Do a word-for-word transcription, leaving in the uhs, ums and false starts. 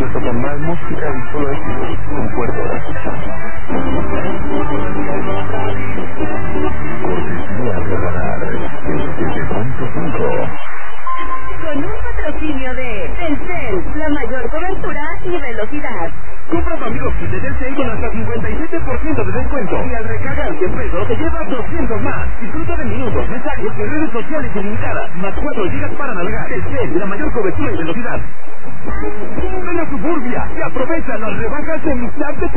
abierto con más música y solo éxitos, con puerto de cortesía de Radar, el siete punto cinco. Con un patrocinio de Telcel, la mayor cobertura y velocidad. Compra tu amigo kit de Telcel con hasta cincuenta y siete por ciento de descuento. Y al recargar cien pesos te llevas doscientos más. Disfruta de minutos, mensajes y redes sociales ilimitadas. Más cuatro gigas para navegar. Telcel, la mayor cobertura y velocidad. Ven a Suburbia y aprovecha las rebajas de mitad de